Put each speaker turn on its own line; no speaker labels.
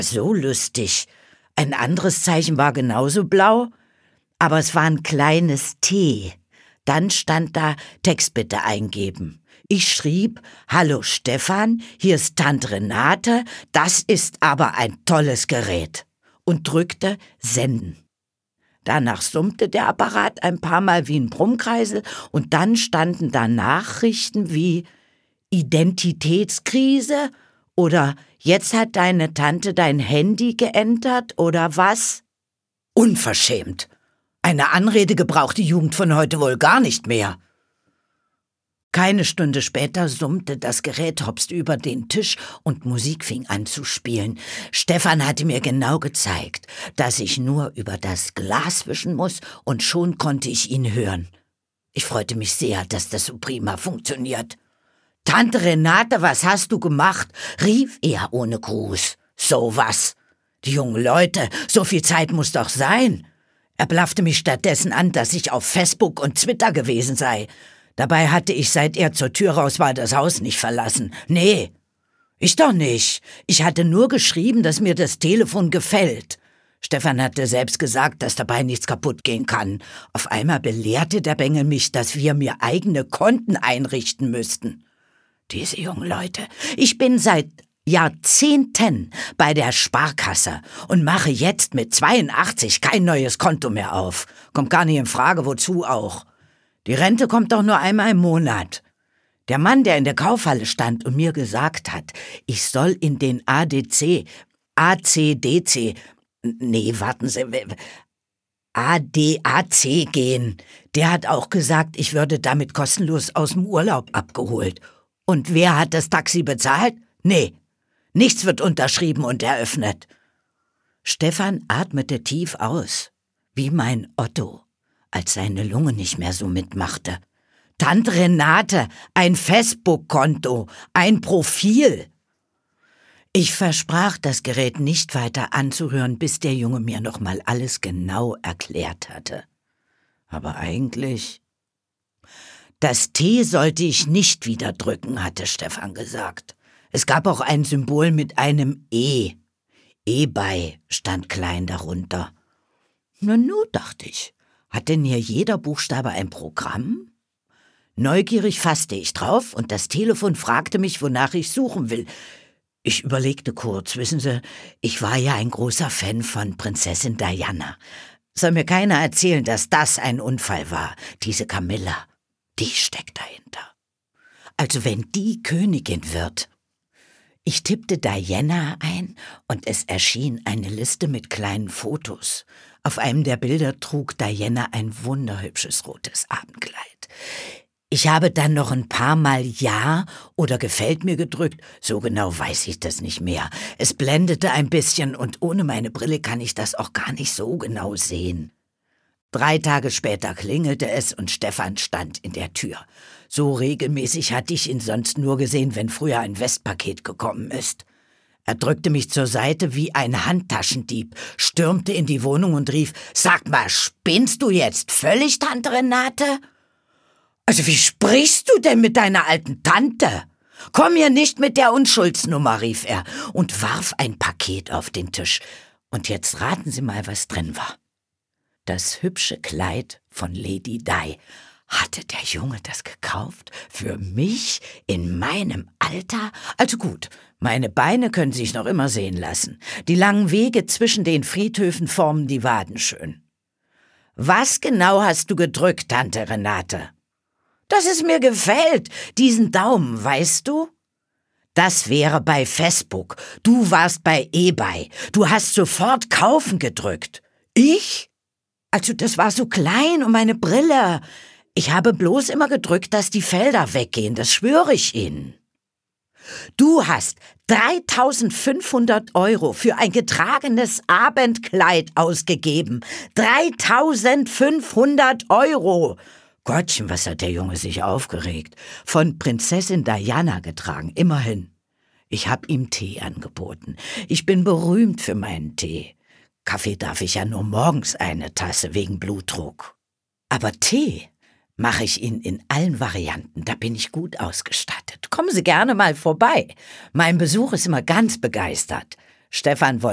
So lustig. Ein anderes Zeichen war genauso blau, aber es war ein kleines T. Dann stand da, Text bitte eingeben. Ich schrieb, hallo Stefan, hier ist Tante Renate, das ist aber ein tolles Gerät. Und drückte Senden. Danach summte der Apparat ein paar Mal wie ein Brummkreisel und dann standen da Nachrichten wie Identitätskrise oder jetzt hat deine Tante dein Handy geändert oder was? Unverschämt. Eine Anrede gebraucht die Jugend von heute wohl gar nicht mehr. Keine Stunde später summte das Gerät, hopste über den Tisch und Musik fing an zu spielen. Stefan hatte mir genau gezeigt, dass ich nur über das Glas wischen muss und schon konnte ich ihn hören. Ich freute mich sehr, dass das so prima funktioniert. »Tante Renate, was hast du gemacht?« rief er ohne Gruß. »So was. Die jungen Leute, so viel Zeit muss doch sein.« Er blaffte mich stattdessen an, dass ich auf Facebook und Twitter gewesen sei. Dabei hatte ich, seit er zur Tür raus war, das Haus nicht verlassen. Nee, ich doch nicht. Ich hatte nur geschrieben, dass mir das Telefon gefällt. Stefan hatte selbst gesagt, dass dabei nichts kaputt gehen kann. Auf einmal belehrte der Bengel mich, dass wir mir eigene Konten einrichten müssten. Diese jungen Leute. Ich bin seit Jahrzehnten bei der Sparkasse und mache jetzt mit 82 kein neues Konto mehr auf. Kommt gar nicht in Frage, wozu auch. Die Rente kommt doch nur einmal im Monat. Der Mann, der in der Kaufhalle stand und mir gesagt hat, ich soll in den ADC gehen, der hat auch gesagt, ich würde damit kostenlos aus dem Urlaub abgeholt. Und wer hat das Taxi bezahlt? Nee, nichts wird unterschrieben und eröffnet. Stefan atmete tief aus, wie mein Otto, als seine Lunge nicht mehr so mitmachte. Tante Renate, ein Facebook-Konto, ein Profil. Ich versprach, das Gerät nicht weiter anzuhören, bis der Junge mir noch mal alles genau erklärt hatte. Aber eigentlich... Das T sollte ich nicht wieder drücken, hatte Stefan gesagt. Es gab auch ein Symbol mit einem E. E-Bei stand klein darunter. Nu, dachte ich. Hat denn hier jeder Buchstabe ein Programm? Neugierig fasste ich drauf und das Telefon fragte mich, wonach ich suchen will. Ich überlegte kurz, wissen Sie, ich war ja ein großer Fan von Prinzessin Diana. Soll mir keiner erzählen, dass das ein Unfall war, diese Camilla. Die steckt dahinter. Also wenn die Königin wird. Ich tippte Diana ein und es erschien eine Liste mit kleinen Fotos. Auf einem der Bilder trug Diana ein wunderhübsches rotes Abendkleid. Ich habe dann noch ein paar Mal Ja oder Gefällt mir gedrückt, so genau weiß ich das nicht mehr. Es blendete ein bisschen und ohne meine Brille kann ich das auch gar nicht so genau sehen. 3 Tage später klingelte es und Stefan stand in der Tür. So regelmäßig hatte ich ihn sonst nur gesehen, wenn früher ein Westpaket gekommen ist. Er drückte mich zur Seite wie ein Handtaschendieb, stürmte in die Wohnung und rief, »Sag mal, spinnst du jetzt völlig, Tante Renate?« »Also wie sprichst du denn mit deiner alten Tante? Komm hier nicht mit der Unschuldsnummer«, rief er und warf ein Paket auf den Tisch. Und jetzt raten Sie mal, was drin war. Das hübsche Kleid von Lady Di. Hatte der Junge das gekauft? Für mich? In meinem Alter? Also gut, meine Beine können sich noch immer sehen lassen. Die langen Wege zwischen den Friedhöfen formen die Waden schön. Was genau hast du gedrückt, Tante Renate? Dass es mir gefällt, diesen Daumen, weißt du? Das wäre bei Facebook. Du warst bei eBay. Du hast sofort Kaufen gedrückt. Ich? Also das war so klein und meine Brille. Ich habe bloß immer gedrückt, dass die Felder weggehen, das schwöre ich Ihnen. Du hast 3.500 € für ein getragenes Abendkleid ausgegeben. 3.500 €! Gottchen, was hat der Junge sich aufgeregt. Von Prinzessin Diana getragen, immerhin. Ich habe ihm Tee angeboten. Ich bin berühmt für meinen Tee. Kaffee darf ich ja nur morgens eine Tasse wegen Blutdruck. Aber Tee mache ich Ihnen in allen Varianten, da bin ich gut ausgestattet. Kommen Sie gerne mal vorbei. Mein Besuch ist immer ganz begeistert. Stefan wollte